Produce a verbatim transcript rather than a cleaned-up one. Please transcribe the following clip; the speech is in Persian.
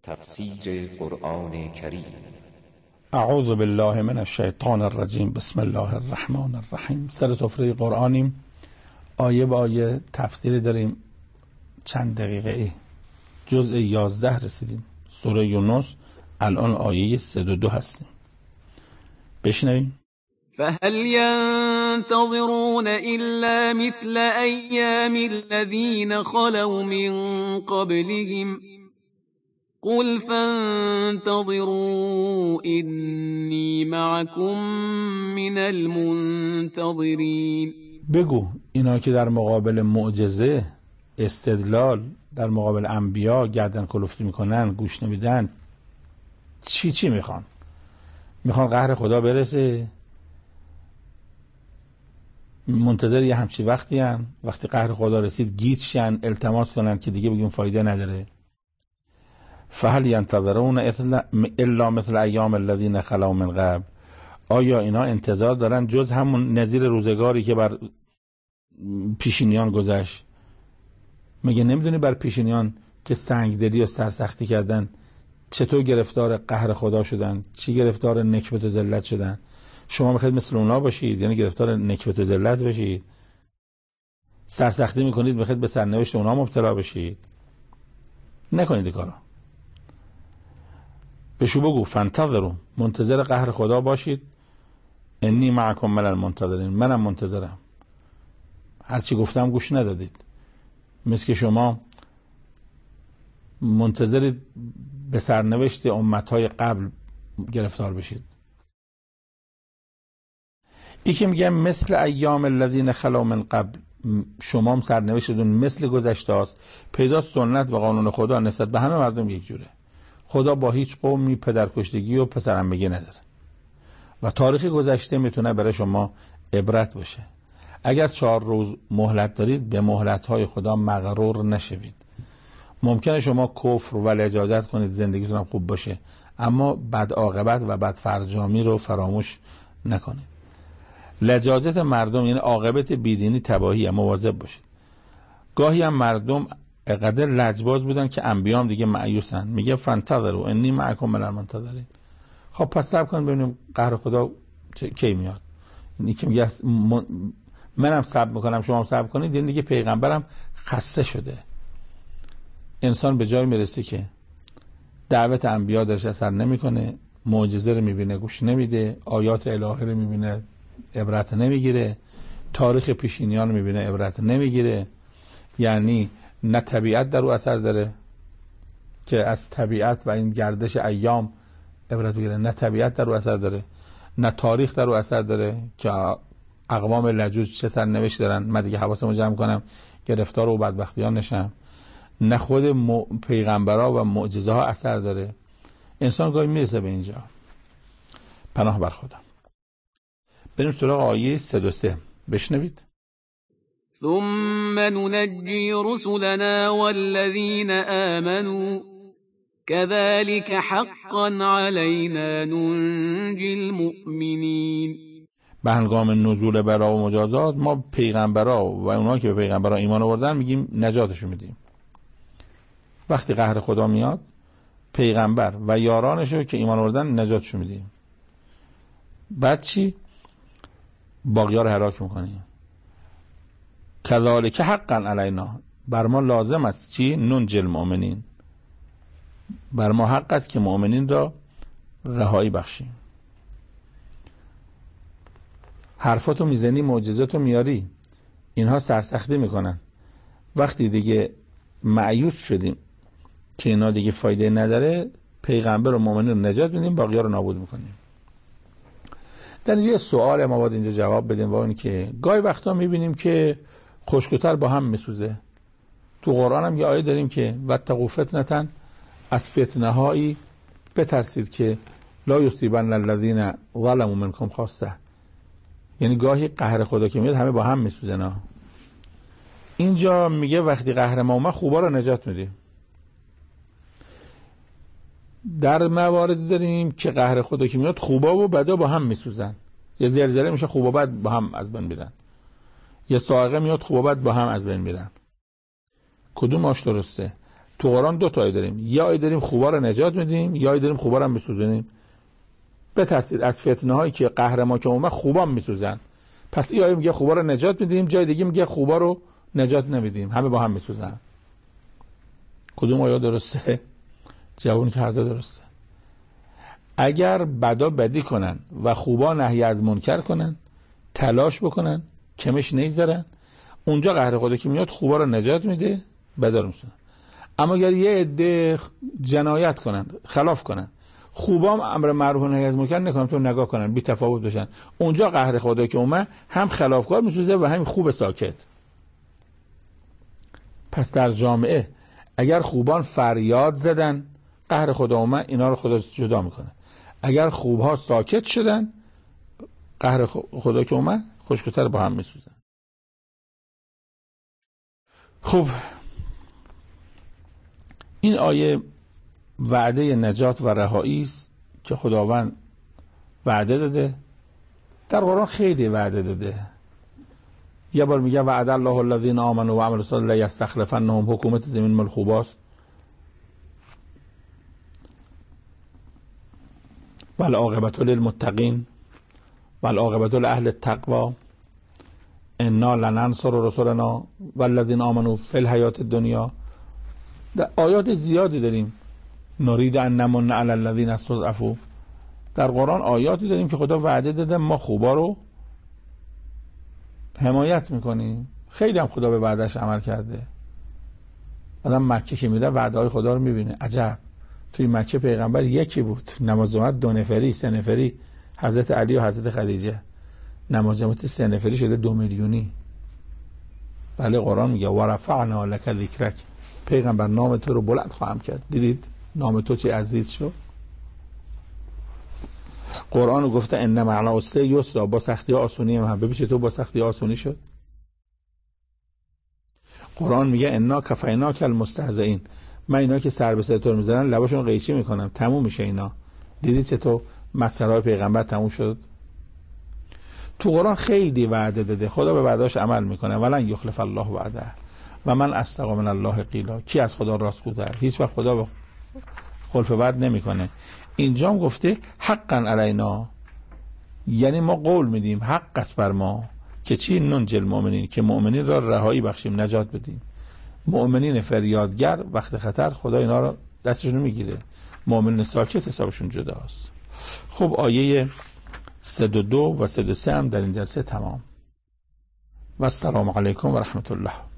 تفسیر قرآن کریم. اعوذ بالله من الشیطان الرجیم. بسم الله الرحمن الرحیم. سر سفره قرآنیم، آیه با آیه تفسیری داریم. چند دقیقه ای جزء یازده رسیدیم. سوره یونس الان آیه صد و دو هستیم. بشنویم. فهل ينتظرون إلا مثل أيام الذين خلوا من قبلهم قل فانتظروا إني معكم من المنتظرين. بگو اینا که در مقابل معجزه، استدلال، در مقابل انبیا گردن کلفتی میکنن، گوش نمیدن، چی چی میخوان؟ میخوان قهر خدا برسه؟ منتظر یه همچی وقتی هم وقتی قهر خدا رسید گیج شن، التماس کنن که دیگه بگیم فایده نداره. فهل ینتظرون الا مثل ایام الذین خلوا من قبل. آیا اینا انتظار دارن جز همون نظیر روزگاری که بر پیشینیان گذشت؟ مگه نمیدونی بر پیشینیان که سنگدلی و سرسختی کردن چطور گرفتار قهر خدا شدن، چی گرفتار نکبت و ذلت شدن؟ شما میخواید مثل اونا باشید، یعنی گرفتار نکبت و ذلت بشید؟ سرسختی میکنید میخواید به سرنوشت اونا مبتلا بشید؟ نکنید این کارا. بشو بگو فانتظروا، منتظر قهر خدا باشید. انی معکم من المنتظرین، منم منتظرم. هرچی گفتم گوش ندادید. مثل که شما منتظرید به سرنوشت امتهای قبل گرفتار بشید. ای که میگم مثل ایام الذین خلوا من قبل، شما هم سرنوشتتون مثل گذشته است. پیدا سنت و قانون خدا نسبت به همه مردم یک جوره. خدا با هیچ قومی پدرکشتگی و پسرعمگی نداره و تاریخ گذشته میتونه برای شما عبرت باشه. اگر چهار روز مهلت دارید به مهلت‌های خدا مغرور نشوید. ممکنه شما کفر و اجازت کنید زندگیتون هم خوب باشه، اما بد عاقبت و بد فرجامی رو فراموش نکنید. لجاجت مردم یعنی عاقبت بیدینی تباهی، مواظب باشید. گاهی هم مردم اقدر لجباز بودن که انبیام دیگه مایوسن. میگه فانتظروا انی معکم من المنتظرین. خب پس صبر کن ببینیم قهر خدا کی میاد. اینی که میگه منم صبر میکنم شما هم صبر کنید، این دیگه پیغمبرم خسته شده. انسان به جای میرسه که دعوت انبیا درش اثر نمیکنه، معجزه رو میبینه گوش نمیده، آیات الهی رو میبینه عبرت نمیگیره، تاریخ پیشینیان رو میبینه عبرت نمیگیره. یعنی نه طبیعت در او اثر داره که از طبیعت و این گردش ایام عبرت بگیره، نه طبیعت در او اثر داره، نه تاریخ در او اثر داره که اقوام لجوج چه سرنوشت دارن، من دیگه حواسمو جمع کنم گرفتار و بدبختی ها نشم، نه خود م... پیغمبرها و معجزه ها اثر داره. انسان گاهی میرسه به اینجا. پناه بر خدا. بریم سراغ آیه صد و سه. بشنوید. ثم ننجي رسلنا والذين آمنوا كذلك حقا علينا ننجي المؤمنين. به هنگام نزول بلا و مجازات ما پیغمبرا و اونها که به پیغمبرا ایمان آوردن میگیم نجاتشون میدیم. وقتی قهر خدا میاد پیغمبر و یارانشو که ایمان آوردن نجاتشون میدیم. بعد چی؟ باقی‌ها رو هلاک میکنیم. کذالک حقا علینا، بر ما لازم است چی؟ ننجی المؤمنین، بر ما حق است که مؤمنین را رهایی بخشیم. حرفاتو میزنی، معجزاتو میاری، اینها سرسختی میکنن. وقتی دیگه مایوس شدیم که اینا دیگه فایده نداره، پیغمبر و مؤمنین رو نجات میدیم، باقی‌ها رو نابود میکنیم. در اینجا سوال ما باید اینجا جواب بدیم و اون که گاهی وقتا میبینیم که خشک‌تر با هم میسوزه. تو قرآن هم یه آیه داریم که واتقوا فتنة، از فتنه هایی بترسید که لا یصیبن الذین ظلموا منکم خاصه. یعنی گاهی قهر خدا که میاد همه با هم میسوزن. اینجا میگه وقتی قهر ما اومد خوبا رو نجات میدیم. در مواردی داریم که قهر خدا که میاد خوبا و بدا با هم میسوزن. یه زلزله میشه خوبا بد با هم از بین میرن. یه صاعقه میاد خوبا بد با هم از بین میرن. کدوم آش درسته؟ تو قرآن دو تا آیه داریم، یا آیه داریم خوبا رو نجات میدیم، یا آیه داریم خوبا رو هم میسوزونیم. بترسید از فتنه هایی که قهر ما که اومد خوبا میسوزن. پس این آیه میگه خوبا رو نجات میدیم، جای دیگه میگه خوبا رو نجات نمیدیم، همه با هم میسوزن. کدوم آیه درسته؟ جواب که هر دو درسته. اگر بدا بدی کنن و خوبا نهی از منکر کنن، تلاش بکنن، کمش نیذارن، اونجا قهر خدا که میاد خوبا رو نجات میده، بدا رو میسوزن. اما اگر یه عده جنایت کنن، خلاف کنن، خوبا هم امر معروف و نهی از منکر نکنن، تو نگاه کنن، بی تفاوت بشن، اونجا قهر خدا که اومد هم خلافکار میسوزه و هم خوب ساکت. پس در جامعه اگر خوبان فریاد زدن، قهر خدا اومد، اینا رو خدا جدا میکنه. اگر خوبها ساکت شدن، قهر خدا که اومد خوشگذر با هم میسوزن. خب این آیه وعده نجات و رهایی است که خداوند وعده داده. در قرآن خیلی وعده داده. یه بار میگه وعد الله الذین آمنوا و عملوا الصالحات یستخلفنهم، حکومت زمین مال خوباست. والعاقبة للمتقین والعاقبة لأهل التقوى انا لننصر رسلنا والذین آمنوا فی الحیاة الدنیا. در آیات زیادی داریم. نرید ان نمن علی الذین استضعفوا. در قرآن آیاتی داریم که خدا وعده داده ما خوبا رو حمایت میکنیم. خیلی هم خدا به وعدهش عمل کرده. آدم مکه که میره وعده های خدا رو میبینه. عجب، توی مکه پیغمبر یکی بود، نماز جماعت دو نفری سه نفری، حضرت علی و حضرت خدیجه. نماز جماعت سه نفری شده دو میلیونی. بله قرآن میگه و رفعنا لک ذکرک، پیغمبر نام تو رو بلند خواهم کرد. دیدید نام تو چه عزیز شد. قرآن گفته ان مع العسر یسرا، با سختی ها آسونی هم. ببین چطور با سختی ها آسونی شد. قرآن میگه انا کفیناک المستهزئین، من اینا که سر به سر تو میذارن لباشون قیچی میکنم، تموم میشه اینا. دیدید چطور مسخره پیغمبر تموم شد. تو قرآن خیلی وعده داده، خدا به وعدهاش عمل میکنه. ولن یخلف الله وعده و من اصدق من الله قیلا. کی از خدا راستگوتر؟ هیچ وقت خدا به خلف وعده نمیکنه. اینجا هم گفته حقا علینا، یعنی ما قول میدیم، حق است بر ما که چی؟ ننجی المؤمنین، که مؤمنین را رهایی بخشیم، نجات بدیم. مؤمنین فریادگر وقت خطر خدا اینا را دستشون میگیره. مؤمنین ساکت حسابشون جداست. خب آیه صد و دو و صد و سه هم در این جلسه تمام. و السلام علیکم و رحمت الله.